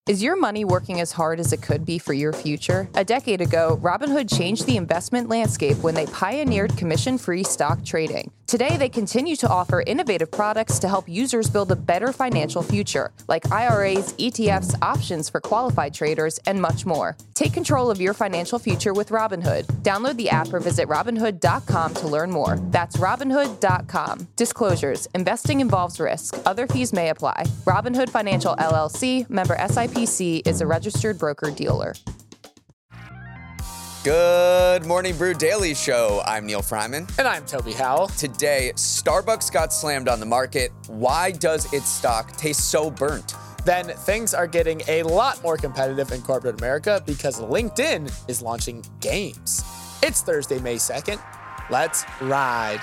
Is your money working as hard as it could be for your future? A decade ago, Robinhood changed the investment landscape when they pioneered commission-free stock trading. Today, they continue to offer innovative products to help users build a better financial future, like IRAs, ETFs, options for qualified traders, and much more. Take control of your financial future with Robinhood. Download the app or visit Robinhood.com to learn more. That's Robinhood.com. Disclosures. Investing involves risk. Other fees may apply. Robinhood Financial LLC, member SIPC, is a registered broker-dealer. Good Morning Brew Daily Show. I'm Neil Fryman. And I'm Toby Howell. Today, Starbucks got slammed on the market. Why does its stock taste so burnt? Then things are getting a lot more competitive in corporate America because LinkedIn is launching games. It's Thursday, May 2nd. Let's ride.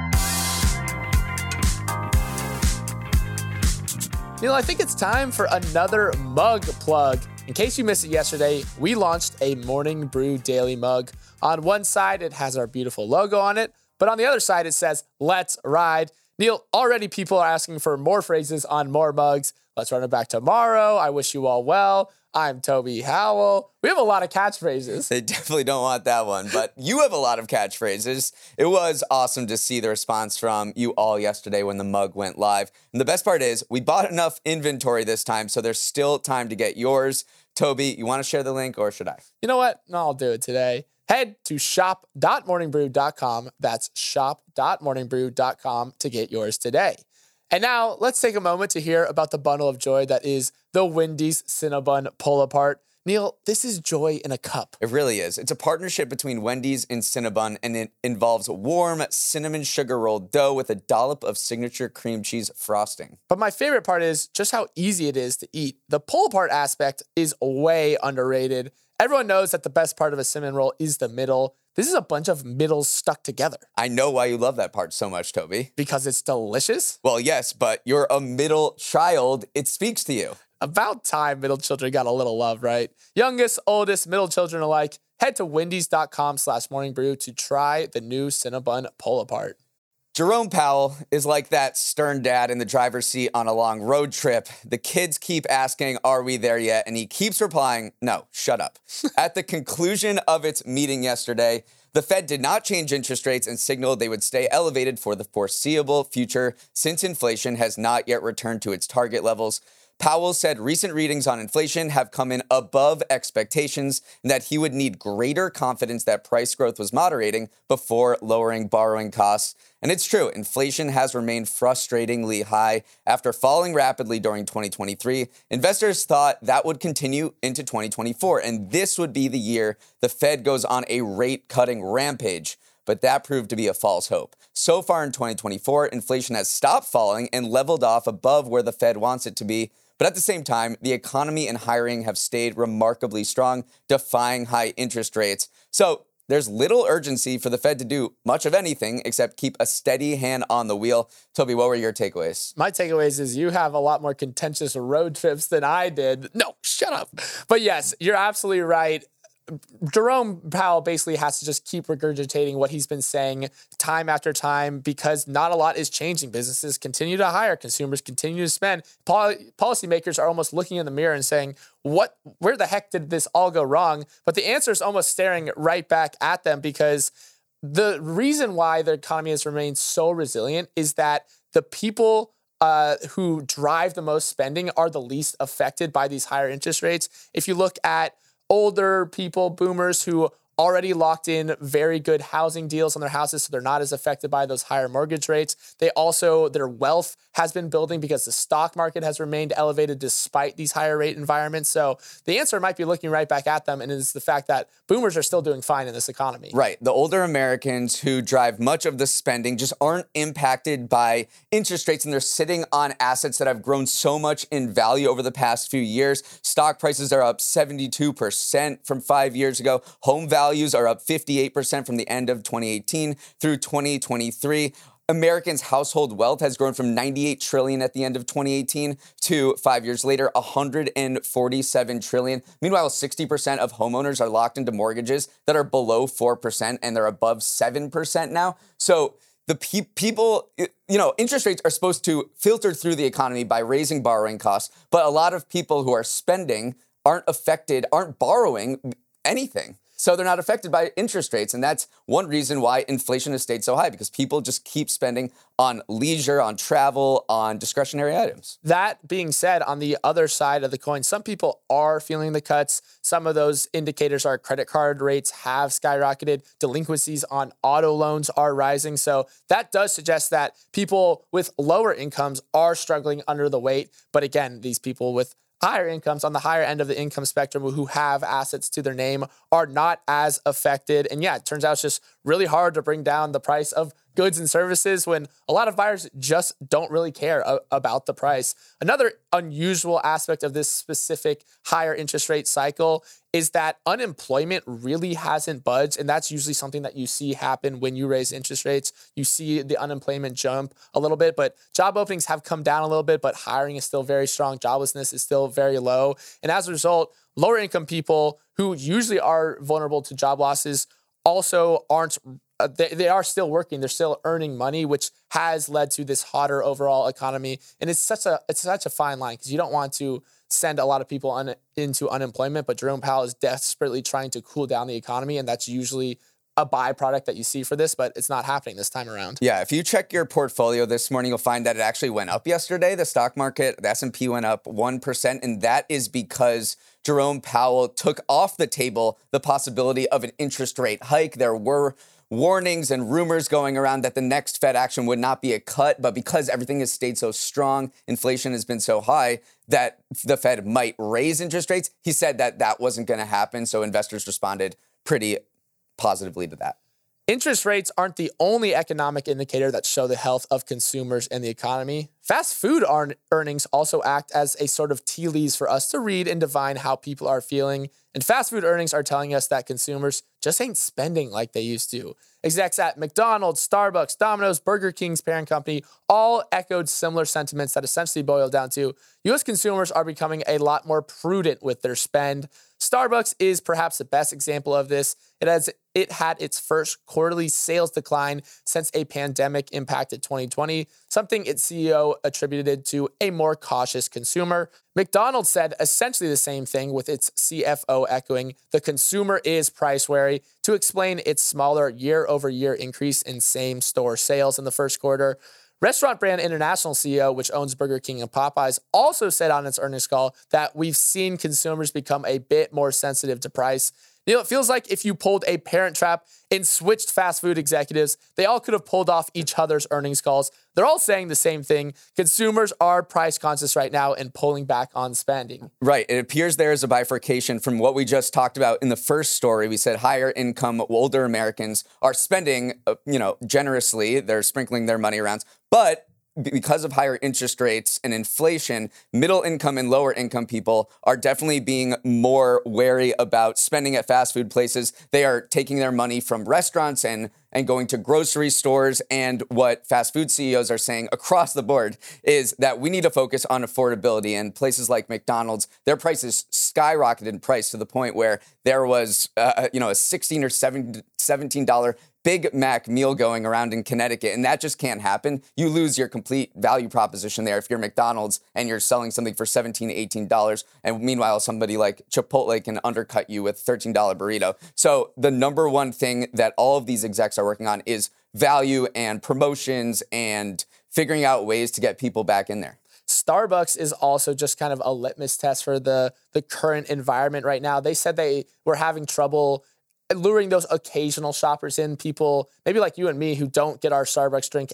Neil, I think it's time for another mug plug. In case you missed it yesterday, we launched a Morning Brew Daily mug. On one side, it has our beautiful logo on it, but on the other side, it says, "Let's ride." Neil, already people are asking for more phrases on more mugs. Let's run it back tomorrow. I wish you all well. I'm Toby Howell. We have a lot of catchphrases. They definitely don't want that one, but you have a lot of catchphrases. It was awesome to see the response from you all yesterday when the mug went live. And the best part is we bought enough inventory this time, so there's still time to get yours. Toby, you want to share the link or should I? You know what? No, I'll do it today. Head to shop.morningbrew.com. That's shop.morningbrew.com to get yours today. And now let's take a moment to hear about the bundle of joy that is the Wendy's Cinnabon Pull-Apart. Neil, this is joy in a cup. It really is. It's a partnership between Wendy's and Cinnabon, and it involves warm cinnamon sugar rolled dough with a dollop of signature cream cheese frosting. But my favorite part is just how easy it is to eat. The pull-apart aspect is way underrated. Everyone knows that the best part of a cinnamon roll is the middle. This is a bunch of middles stuck together. I know why you love that part so much, Toby. Because it's delicious? Well, yes, but you're a middle child. It speaks to you. About time middle children got a little love, right? Youngest, oldest, middle children alike, head to wendys.com/morningbrew to try the new Cinnabon Pull-Apart. Jerome Powell is like that stern dad in the driver's seat on a long road trip. The kids keep asking, "Are we there yet?" And he keeps replying, "No, shut up." At the conclusion of its meeting yesterday, the Fed did not change interest rates and signaled they would stay elevated for the foreseeable future since inflation has not yet returned to its target levels. Powell said recent readings on inflation have come in above expectations and that he would need greater confidence that price growth was moderating before lowering borrowing costs. And it's true, inflation has remained frustratingly high after falling rapidly during 2023. Investors thought that would continue into 2024, and this would be the year the Fed goes on a rate-cutting rampage. But that proved to be a false hope. So far in 2024, inflation has stopped falling and leveled off above where the Fed wants it to be. But at the same time, the economy and hiring have stayed remarkably strong, defying high interest rates. So there's little urgency for the Fed to do much of anything except keep a steady hand on the wheel. Toby, what were your takeaways? My takeaways is you have a lot more contentious road trips than I did. No, shut up. But yes, you're absolutely right. Jerome Powell basically has to just keep regurgitating what he's been saying time after time because not a lot is changing. Businesses continue to hire, consumers continue to spend. Policymakers are almost looking in the mirror and saying, where the heck did this all go wrong? But the answer is almost staring right back at them because the reason why the economy has remained so resilient is that the people who drive the most spending are the least affected by these higher interest rates. If you look at older people, boomers who already locked in very good housing deals on their houses, so they're not as affected by those higher mortgage rates. Their wealth has been building because the stock market has remained elevated despite these higher rate environments. So the answer might be looking right back at them, and is the fact that boomers are still doing fine in this economy. Right. The older Americans who drive much of the spending just aren't impacted by interest rates, and they're sitting on assets that have grown so much in value over the past few years. Stock prices are up 72% from 5 years ago. Home values are up 58% from the end of 2018 through 2023. Americans' household wealth has grown from $98 trillion at the end of 2018 to 5 years later, $147 trillion. Meanwhile, 60% of homeowners are locked into mortgages that are below 4% and they're above 7% now. So the people, interest rates are supposed to filter through the economy by raising borrowing costs, but a lot of people who are spending aren't borrowing anything. So they're not affected by interest rates. And that's one reason why inflation has stayed so high, because people just keep spending on leisure, on travel, on discretionary items. That being said, on the other side of the coin, some people are feeling the cuts. Some of those indicators are credit card rates have skyrocketed. Delinquencies on auto loans are rising. So that does suggest that people with lower incomes are struggling under the weight. But again, these people with higher incomes on the higher end of the income spectrum who have assets to their name are not as affected. And yeah, it turns out it's just really hard to bring down the price of goods and services when a lot of buyers just don't really care about the price. Another unusual aspect of this specific higher interest rate cycle is that unemployment really hasn't budged. And that's usually something that you see happen when you raise interest rates. You see the unemployment jump a little bit, but job openings have come down a little bit, but hiring is still very strong. Joblessness is still very low. And as a result, lower income people who usually are vulnerable to job losses also aren't. They are still working. They're still earning money, which has led to this hotter overall economy. And it's such a fine line because you don't want to send a lot of people into unemployment. But Jerome Powell is desperately trying to cool down the economy, and that's usually a byproduct that you see for this, but it's not happening this time around. Yeah, if you check your portfolio this morning, you'll find that it actually went up yesterday. The stock market, the S&P went up 1%, and that is because Jerome Powell took off the table the possibility of an interest rate hike. There were warnings and rumors going around that the next Fed action would not be a cut, but because everything has stayed so strong, inflation has been so high, that the Fed might raise interest rates. He said that that wasn't going to happen, so investors responded pretty positively to that. Interest rates aren't the only economic indicator that show the health of consumers and the economy. Fast food earnings also act as a sort of tea leaves for us to read and divine how people are feeling. And fast food earnings are telling us that consumers just ain't spending like they used to. Execs at McDonald's, Starbucks, Domino's, Burger King's parent company all echoed similar sentiments that essentially boil down to U.S. consumers are becoming a lot more prudent with their spend. Starbucks is perhaps the best example of this. It had its first quarterly sales decline since a pandemic impacted 2020, something its CEO attributed to a more cautious consumer. McDonald's said essentially the same thing, with its CFO echoing the consumer is price wary to explain its smaller year-over-year increase in same-store sales in the first quarter. Restaurant Brand International CEO, which owns Burger King and Popeyes, also said on its earnings call that we've seen consumers become a bit more sensitive to price. It feels like if you pulled a Parent Trap and switched fast food executives, they all could have pulled off each other's earnings calls. They're all saying the same thing. Consumers are price conscious right now and pulling back on spending. Right. It appears there is a bifurcation from what we just talked about in the first story. We said higher income, older Americans are spending, generously. They're sprinkling their money around. But because of higher interest rates and inflation, middle income and lower income people are definitely being more wary about spending at fast food places. They are taking their money from restaurants and going to grocery stores. And what fast food CEOs are saying across the board is that we need to focus on affordability. And places like McDonald's, their prices skyrocketed in price to the point where there was, a $16 or $17 Big Mac meal going around in Connecticut, and that just can't happen. You lose your complete value proposition there if you're McDonald's and you're selling something for $17, $18, and meanwhile somebody like Chipotle can undercut you with $13 burrito. So the number one thing that all of these execs are working on is value and promotions and figuring out ways to get people back in there. Starbucks is also just kind of a litmus test for the current environment right now. They said they were having trouble luring those occasional shoppers in, people maybe like you and me who don't get our Starbucks drink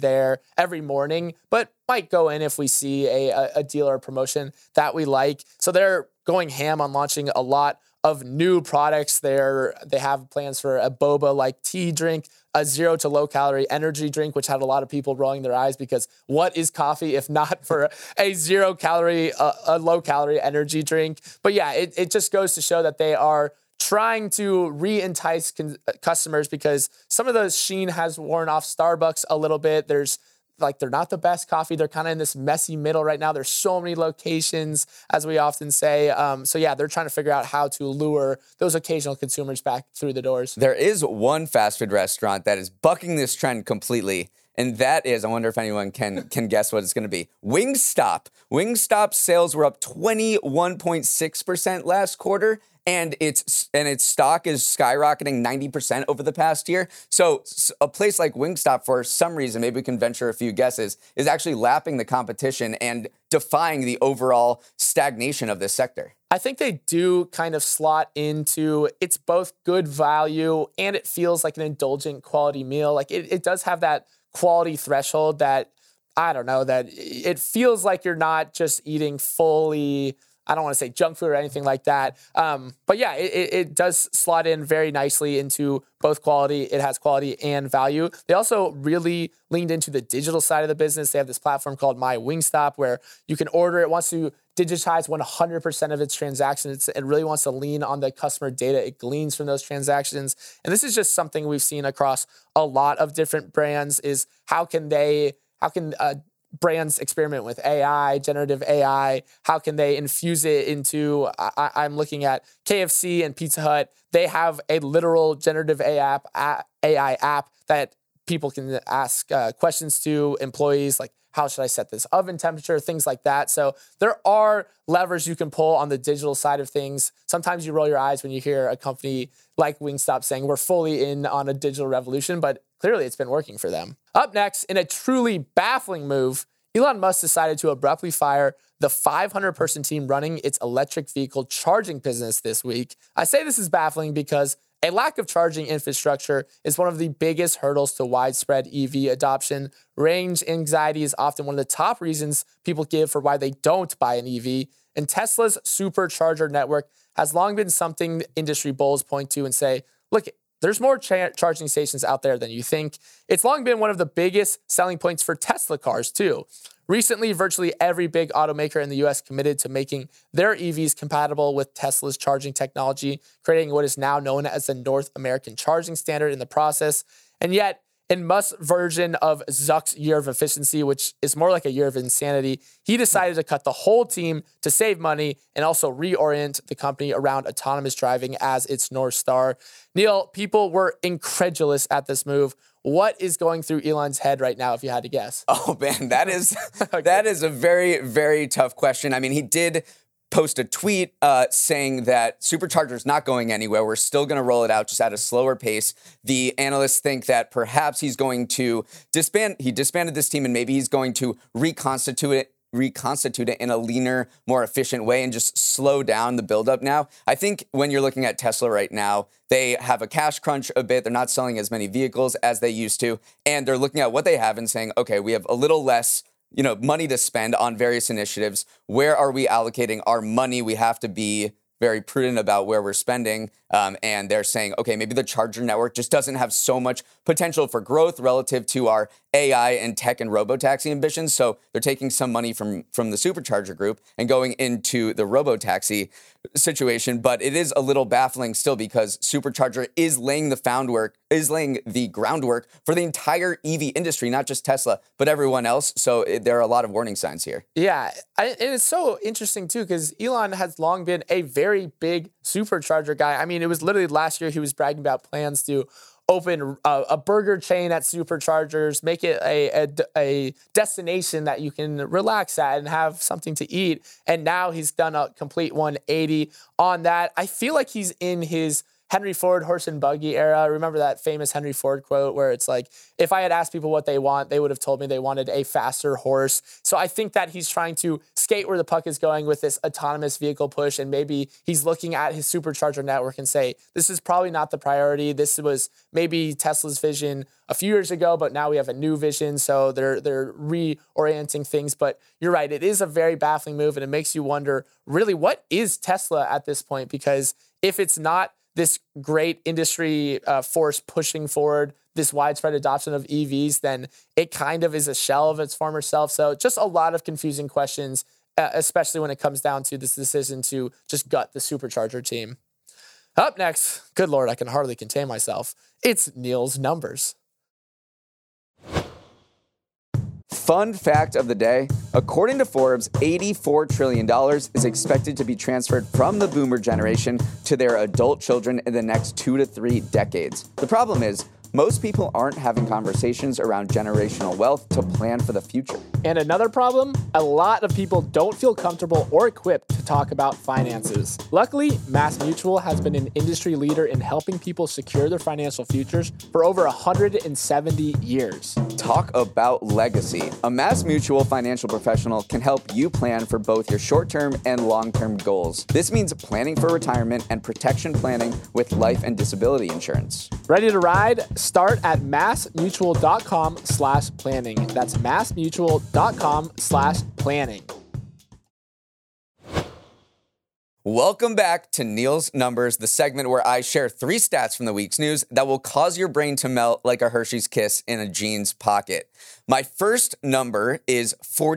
every morning, but might go in if we see a deal or a promotion that we like. So they're going ham on launching a lot of new products. They have plans for a boba-like tea drink, a zero to low calorie energy drink, which had a lot of people rolling their eyes because what is coffee if not for a zero calorie, a low calorie energy drink? But yeah, it just goes to show that they are trying to re-entice customers because some of the sheen has worn off Starbucks a little bit. There's like they're not the best coffee. They're kind of in this messy middle right now. There's so many locations, as we often say. So yeah, they're trying to figure out how to lure those occasional consumers back through the doors. There is one fast food restaurant that is bucking this trend completely, and that is, I wonder if anyone can guess what it's going to be. Wingstop. Wingstop sales were up 21.6% last quarter, and its stock is skyrocketing 90% over the past year. So a place like Wingstop, for some reason, maybe we can venture a few guesses, is actually lapping the competition and defying the overall stagnation of this sector. I think they do kind of slot into, it's both good value and it feels like an indulgent quality meal. Like it does have that quality threshold that, I don't know, that it feels like you're not just eating fully, I don't want to say junk food or anything like that. But yeah, it does slot in very nicely into both quality. It has quality and value. They also really leaned into the digital side of the business. They have this platform called My Wingstop where you can order. It wants to digitize 100% of its transactions. It really wants to lean on the customer data it gleans from those transactions. And this is just something we've seen across a lot of different brands is how can brands experiment with AI, generative AI? How can they infuse it into, I'm looking at KFC and Pizza Hut. They have a literal generative AI app that people can ask questions to employees, like how should I set this oven temperature, things like that. So there are levers you can pull on the digital side of things. Sometimes you roll your eyes when you hear a company like Wingstop saying we're fully in on a digital revolution, but clearly it's been working for them. Up next, in a truly baffling move, Elon Musk decided to abruptly fire the 500-person team running its electric vehicle charging business this week. I say this is baffling because a lack of charging infrastructure is one of the biggest hurdles to widespread EV adoption. Range anxiety is often one of the top reasons people give for why they don't buy an EV. And Tesla's supercharger network has long been something industry bulls point to and say, look, there's more charging stations out there than you think. It's long been one of the biggest selling points for Tesla cars, too. Recently, virtually every big automaker in the US committed to making their EVs compatible with Tesla's charging technology, creating what is now known as the North American Charging Standard in the process. And yet, in Musk's version of Zuck's year of efficiency, which is more like a year of insanity, he decided to cut the whole team to save money and also reorient the company around autonomous driving as its North Star. Neil, people were incredulous at this move. What is going through Elon's head right now, if you had to guess? Oh, man, that is that is a very, very tough question. I mean, he did post a tweet saying that Supercharger's not going anywhere. We're still going to roll it out just at a slower pace. The analysts think that perhaps he's going to disband. He disbanded this team and maybe he's going to reconstitute it in a leaner, more efficient way and just slow down the buildup now. I think when you're looking at Tesla right now, they have a cash crunch a bit. They're not selling as many vehicles as they used to. And they're looking at what they have and saying, okay, we have a little less money to spend on various initiatives. Where are we allocating our money? We have to be very prudent about where we're spending. And they're saying, okay, maybe the charger network just doesn't have so much potential for growth relative to our AI and tech and robotaxi ambitions. So they're taking some money from the Supercharger group and going into the robotaxi situation. But it is a little baffling still because Supercharger is laying the groundwork for the entire EV industry, not just Tesla, but everyone else. So there are a lot of warning signs here. Yeah, and it's so interesting too because Elon has long been a very big Supercharger guy. I mean, it was literally last year he was bragging about plans to open a burger chain at Superchargers, make it a destination that you can relax at and have something to eat. And now he's done a complete 180 on that. I feel like he's in his Henry Ford horse and buggy era. Remember that famous Henry Ford quote where it's like, if I had asked people what they want, they would have told me they wanted a faster horse. So I think that he's trying to skate where the puck is going with this autonomous vehicle push. And maybe he's looking at his Supercharger network and say, this is probably not the priority. This was maybe Tesla's vision a few years ago, but now we have a new vision. So they're reorienting things. But you're right. It is a very baffling move. And it makes you wonder, really, what is Tesla at this point? Because if it's not this great industry force pushing forward this widespread adoption of EVs, then it kind of is a shell of its former self. So just a lot of confusing questions, especially when it comes down to this decision to just gut the Supercharger team. Up next, good Lord, I can hardly contain myself. It's Neil's numbers. Fun fact of the day, according to Forbes, $84 trillion is expected to be transferred from the boomer generation to their adult children in the next 2 to 3 decades. The problem is, most people aren't having conversations around generational wealth to plan for the future. And another problem, a lot of people don't feel comfortable or equipped to talk about finances. Luckily, MassMutual has been an industry leader in helping people secure their financial futures for over 170 years. Talk about legacy. A MassMutual financial professional can help you plan for both your short-term and long-term goals. This means planning for retirement and protection planning with life and disability insurance. Ready to ride? Start at massmutual.com/planning. That's massmutual.com/planning. Welcome back to Neil's Numbers, the segment where I share 3 stats from the week's news that will cause your brain to melt like a Hershey's Kiss in a jeans pocket. My first number is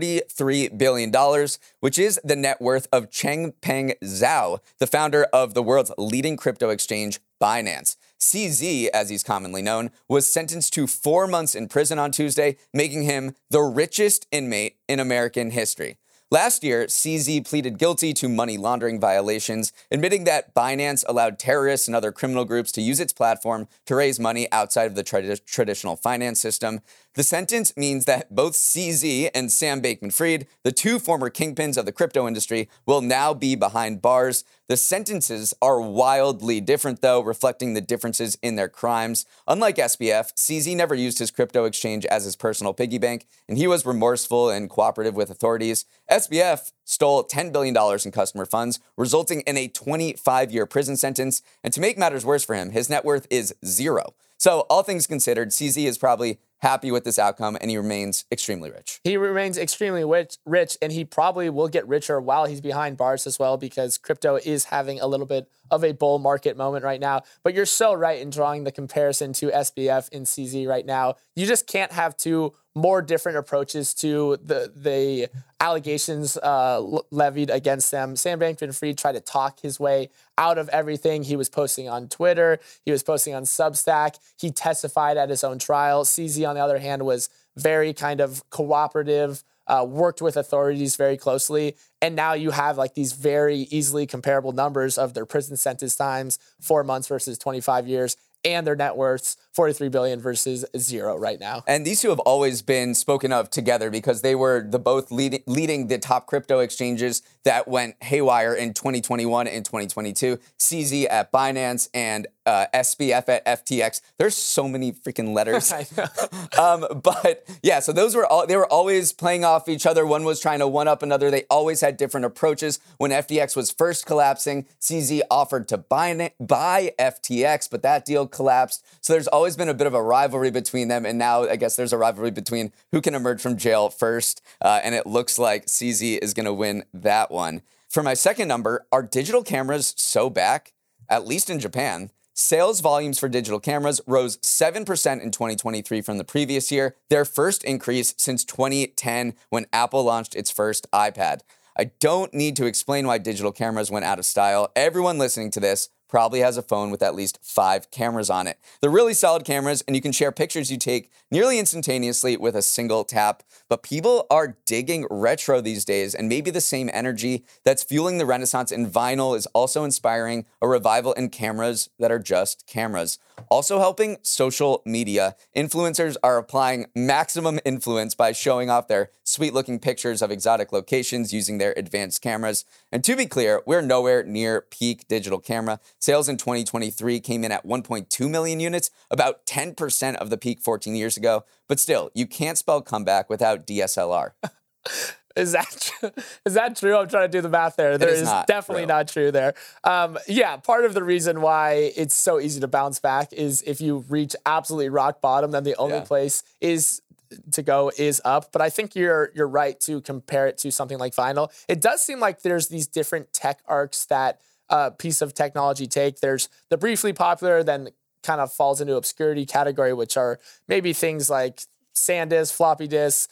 $43 billion, which is the net worth of Changpeng Zhao, the founder of the world's leading crypto exchange, Binance. CZ, as he's commonly known, was sentenced to 4 months in prison on Tuesday, making him the richest inmate in American history. Last year, CZ pleaded guilty to money laundering violations, admitting that Binance allowed terrorists and other criminal groups to use its platform to raise money outside of the traditional finance system. The sentence means that both CZ and Sam Bankman-Fried, the 2 former kingpins of the crypto industry, will now be behind bars. The sentences are wildly different, though, reflecting the differences in their crimes. Unlike SBF, CZ never used his crypto exchange as his personal piggy bank, and he was remorseful and cooperative with authorities. SBF stole $10 billion in customer funds, resulting in a 25-year prison sentence. And to make matters worse for him, his net worth is 0. So all things considered, CZ is probably happy with this outcome, and he remains extremely rich. He remains extremely rich, and he probably will get richer while he's behind bars as well, because crypto is having a little bit of a bull market moment right now. But you're so right in drawing the comparison to SBF and CZ right now. You just can't have 2 more different approaches to the allegations levied against them. Sam Bankman-Fried tried to talk his way out of everything. He was posting on Twitter. He was posting on Substack. He testified at his own trial. CZ, on the other hand, was very kind of cooperative, worked with authorities very closely. And now you have like these very easily comparable numbers of their prison sentence times, 4 months versus 25 years. And their net worths, $43 billion versus 0 right now. And these 2 have always been spoken of together because they were both leading the top crypto exchanges that went haywire in 2021 and 2022. CZ at Binance and SBF at FTX. There's so many freaking letters. I know. But yeah, so they were always playing off each other. One was trying to one up another. They always had different approaches. When FTX was first collapsing, CZ offered to buy FTX, but that deal collapsed. So there's always been a bit of a rivalry between them. And now I guess there's a rivalry between who can emerge from jail first. And it looks like CZ is going to win that one. For my second number, are digital cameras so back? At least in Japan. Sales volumes for digital cameras rose 7% in 2023 from the previous year, their first increase since 2010 when Apple launched its first iPad. I don't need to explain why digital cameras went out of style. Everyone listening to this probably has a phone with at least 5 cameras on it. They're really solid cameras, and you can share pictures you take nearly instantaneously with a single tap. But people are digging retro these days, and maybe the same energy that's fueling the renaissance in vinyl is also inspiring a revival in cameras that are just cameras. Also helping, social media. Influencers are applying maximum influence by showing off their sweet-looking pictures of exotic locations using their advanced cameras. And to be clear, we're nowhere near peak digital camera. Sales in 2023 came in at 1.2 million units, about 10% of the peak 14 years ago. But still, you can't spell comeback without DSLR. Is that true? I'm trying to do the math there. There is definitely not true there. Yeah, part of the reason why it's so easy to bounce back is if you reach absolutely rock bottom, then the only place to go is up. But I think you're right to compare it to something like vinyl. It does seem like there's these different tech arcs that piece of technology take. There's the briefly popular, then kind of falls into obscurity category, which are maybe things like SanDisk, floppy disks,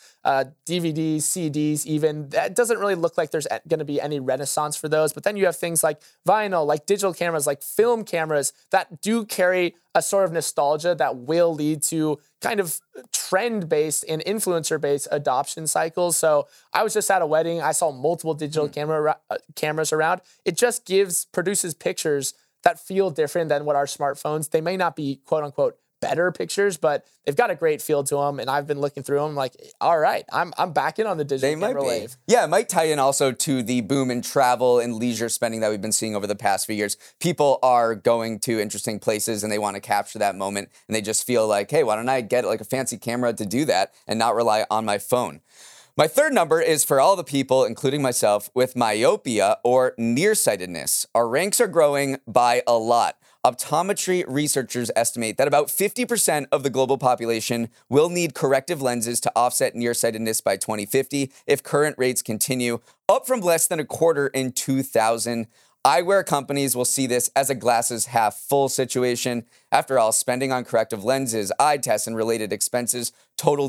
DVDs, CDs even. That doesn't really look like there's going to be any renaissance for those. But then you have things like vinyl, like digital cameras, like film cameras that do carry a sort of nostalgia that will lead to kind of trend-based and influencer-based adoption cycles. So I was just at a wedding. I saw multiple digital cameras around. It just produces pictures that feel different than what our smartphones. They may not be quote-unquote better pictures, but they've got a great feel to them. And I've been looking through them like, all right, I'm back in on the digital camera wave. Yeah, it might tie in also to the boom in travel and leisure spending that we've been seeing over the past few years. People are going to interesting places and they want to capture that moment. And they just feel like, hey, why don't I get like a fancy camera to do that and not rely on my phone? My third number is for all the people, including myself, with myopia or nearsightedness. Our ranks are growing by a lot. Optometry researchers estimate that about 50% of the global population will need corrective lenses to offset nearsightedness by 2050 if current rates continue, up from less than a quarter in 2000. Eyewear companies will see this as a glasses half full situation. After all, spending on corrective lenses, eye tests, and related expenses totaled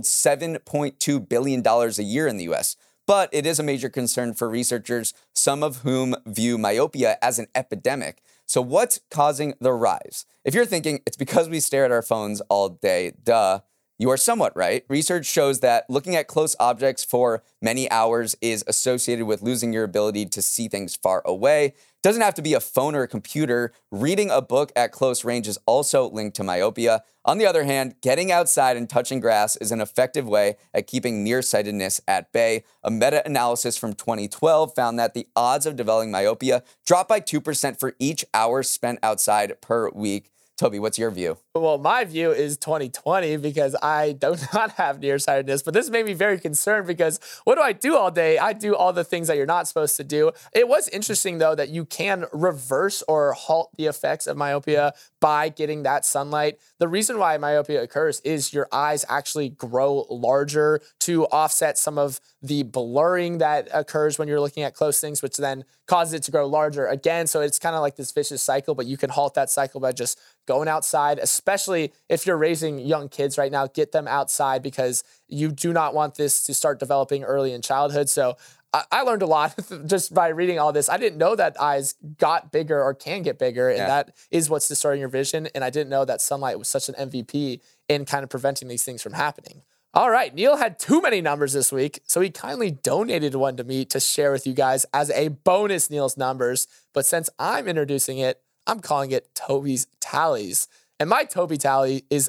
$7.2 billion a year in the US. But it is a major concern for researchers, some of whom view myopia as an epidemic. So what's causing the rise? If you're thinking it's because we stare at our phones all day, duh, you are somewhat right. Research shows that looking at close objects for many hours is associated with losing your ability to see things far away. Doesn't have to be a phone or a computer. Reading a book at close range is also linked to myopia. On the other hand, getting outside and touching grass is an effective way at keeping nearsightedness at bay. A meta-analysis from 2012 found that the odds of developing myopia dropped by 2% for each hour spent outside per week. Toby, what's your view? Well, my view is 2020 because I do not have nearsightedness, but this made me very concerned because what do I do all day? I do all the things that you're not supposed to do. It was interesting, though, that you can reverse or halt the effects of myopia by getting that sunlight. The reason why myopia occurs is your eyes actually grow larger to offset some of the blurring that occurs when you're looking at close things, which then causes it to grow larger again. So it's kind of like this vicious cycle, but you can halt that cycle by just going outside, especially if you're raising young kids right now. Get them outside because you do not want this to start developing early in childhood. So I learned a lot just by reading all this. I didn't know that eyes got bigger or can get bigger, and that is what's distorting your vision. And I didn't know that sunlight was such an MVP in kind of preventing these things from happening. All right, Neil had too many numbers this week, so he kindly donated one to me to share with you guys as a bonus Neil's numbers. But since I'm introducing it, I'm calling it Toby's Tallies. And my Toby tally is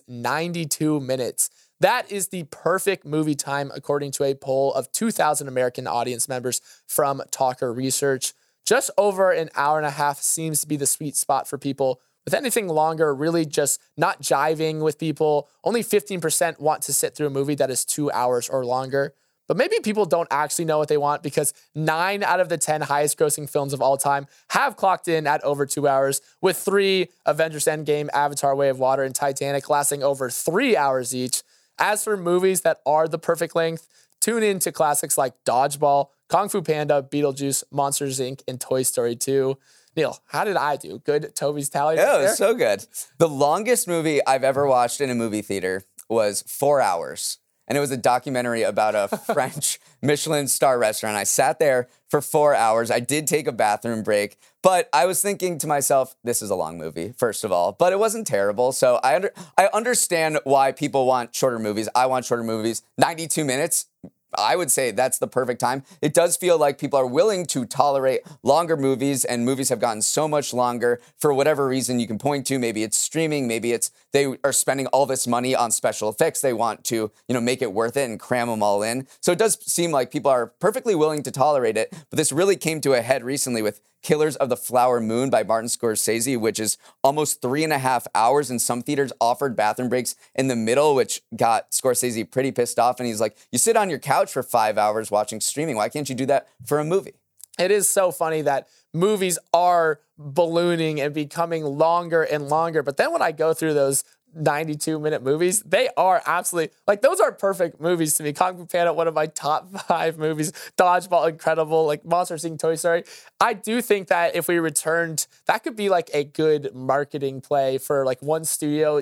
92 minutes. That is the perfect movie time according to a poll of 2,000 American audience members from Talker Research. Just over an hour and a half seems to be the sweet spot for people. With anything longer, really just not jiving with people. Only 15% want to sit through a movie that is 2 hours or longer. But maybe people don't actually know what they want because 9 out of the 10 highest grossing films of all time have clocked in at over 2 hours, with 3, Avengers Endgame, Avatar Way of Water, and Titanic, lasting over 3 hours each. As for movies that are the perfect length, tune in to classics like Dodgeball, Kung Fu Panda, Beetlejuice, Monsters, Inc., and Toy Story 2. Neil, how did I do? Good Toby's tally? Yeah, it was so good. The longest movie I've ever watched in a movie theater was 4 hours. And it was a documentary about a French Michelin star restaurant. I sat there for 4 hours. I did take a bathroom break, but I was thinking to myself, this is a long movie, first of all, but it wasn't terrible. So I understand why people want shorter movies. I want shorter movies. 92 minutes. I would say that's the perfect time. It does feel like people are willing to tolerate longer movies, and movies have gotten so much longer for whatever reason you can point to. Maybe it's streaming, maybe it's they are spending all this money on special effects. They want to, make it worth it and cram them all in. So it does seem like people are perfectly willing to tolerate it, but this really came to a head recently with Killers of the Flower Moon by Martin Scorsese, which is almost 3.5 hours, and some theaters offered bathroom breaks in the middle, which got Scorsese pretty pissed off. And he's like, you sit on your couch for 5 hours watching streaming. Why can't you do that for a movie? It is so funny that movies are ballooning and becoming longer and longer. But then when I go through those 92-minute movies. They are absolutely, like, those are perfect movies to me. Kung Fu Panda, one of my top 5 movies. Dodgeball, incredible. Like, Monsters Inc., Toy Story. I do think that if we returned, that could be like a good marketing play for like one studio,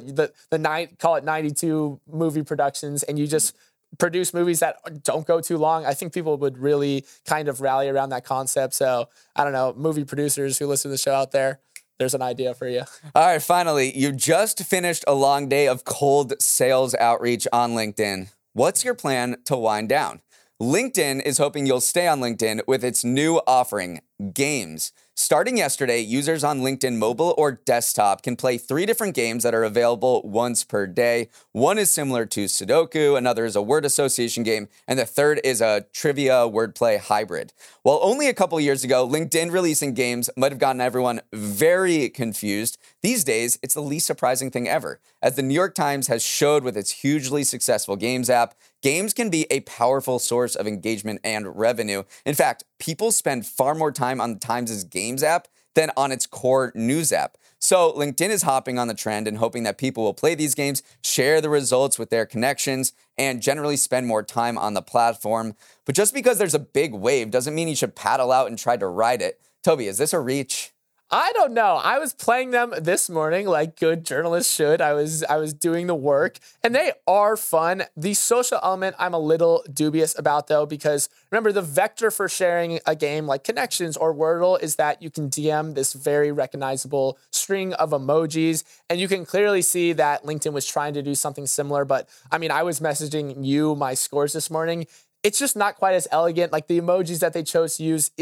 call it 92 movie productions, and you just produce movies that don't go too long. I think people would really kind of rally around that concept. So I don't know, movie producers who listen to the show out there, there's an idea for you. All right, finally, you just finished a long day of cold sales outreach on LinkedIn. What's your plan to wind down? LinkedIn is hoping you'll stay on LinkedIn with its new offering, Games. Starting yesterday, users on LinkedIn mobile or desktop can play 3 different games that are available once per day. One is similar to Sudoku, another is a word association game, and the third is a trivia wordplay hybrid. While only a couple years ago, LinkedIn releasing games might have gotten everyone very confused, these days, it's the least surprising thing ever. As the New York Times has showed with its hugely successful Games app, games can be a powerful source of engagement and revenue. In fact, people spend far more time on the Times' Games app than on its core news app. So LinkedIn is hopping on the trend and hoping that people will play these games, share the results with their connections, and generally spend more time on the platform. But just because there's a big wave doesn't mean you should paddle out and try to ride it. Toby, is this a reach? I don't know. I was playing them this morning like good journalists should. I was doing the work, and they are fun. The social element I'm a little dubious about, though, because remember, the vector for sharing a game like Connections or Wordle is that you can DM this very recognizable string of emojis, and you can clearly see that LinkedIn was trying to do something similar. But I mean, I was messaging you my scores this morning. It's just not quite as elegant. Like, the emojis that they chose to use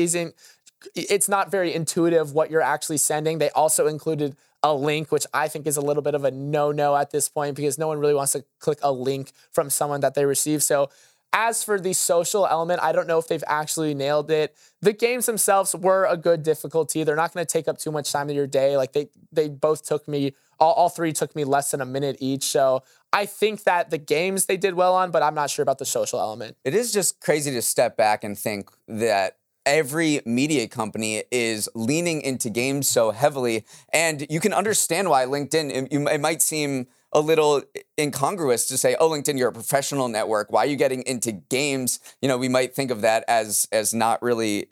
it's not very intuitive what you're actually sending. They also included a link, which I think is a little bit of a no-no at this point because no one really wants to click a link from someone that they receive. So as for the social element, I don't know if they've actually nailed it. The games themselves were a good difficulty. They're not going to take up too much time of your day. Like, they both took me, all 3 took me less than a minute each. So I think that the games they did well on, but I'm not sure about the social element. It is just crazy to step back and think that every media company is leaning into games so heavily. And you can understand why LinkedIn, it might seem a little incongruous to say, oh, LinkedIn, you're a professional network. Why are you getting into games? You know, we might think of that as not really,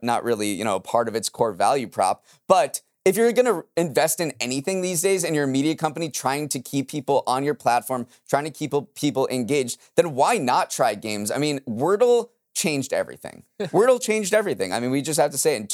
part of its core value prop. But if you're going to invest in anything these days and you're a media company trying to keep people on your platform, trying to keep people engaged, then why not try games? I mean, Wordle changed everything. Wordle changed everything. I mean, we just have to say in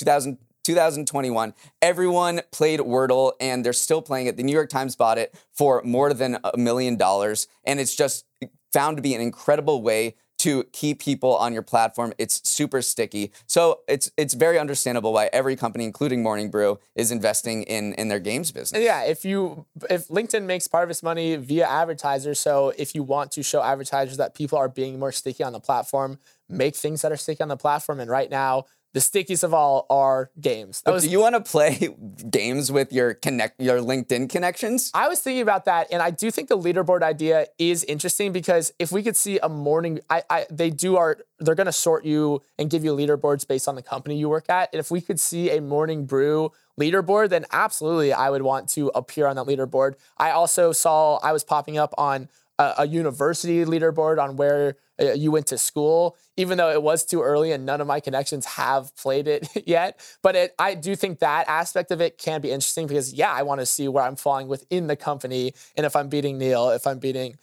2021, everyone played Wordle and they're still playing it. The New York Times bought it for more than $1 million. And it's just found to be an incredible way to keep people on your platform. It's super sticky. So it's very understandable why every company, including Morning Brew, is investing in their games business. Yeah, if LinkedIn makes part of its money via advertisers, so if you want to show advertisers that people are being more sticky on the platform, make things that are sticky on the platform. And right now, the stickiest of all are games. Do you want to play games with your LinkedIn connections? I was thinking about that, and I do think the leaderboard idea is interesting because if we could see a morning, they're going to sort you and give you leaderboards based on the company you work at. And if we could see a Morning Brew leaderboard, then absolutely I would want to appear on that leaderboard. I also saw I was popping up on a university leaderboard on where you went to school, even though it was too early and none of my connections have played it yet. But I do think that aspect of it can be interesting because, yeah, I want to see where I'm falling within the company and if I'm beating Neil, if I'm beating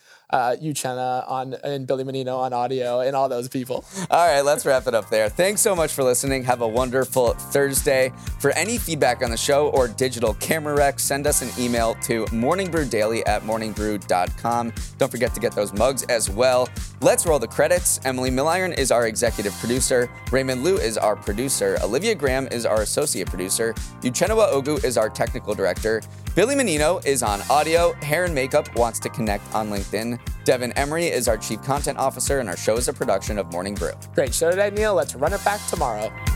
Uchenna and Billy Menino on audio and all those people. All right, let's wrap it up there. Thanks so much for listening. Have a wonderful Thursday. For any feedback on the show or digital camera rec, send us an email to morningbrewdaily@morningbrew.com. Don't forget to get those mugs as well. Let's roll the credits. Emily Milliron is our executive producer. Raymond Liu is our producer. Olivia Graham is our associate producer. Uchenna Ogu is our technical director. Billy Menino is on audio. Hair and Makeup wants to connect on LinkedIn. Devin Emery is our chief content officer, and our show is a production of Morning Brew. Great show today, Neil. Let's run it back tomorrow.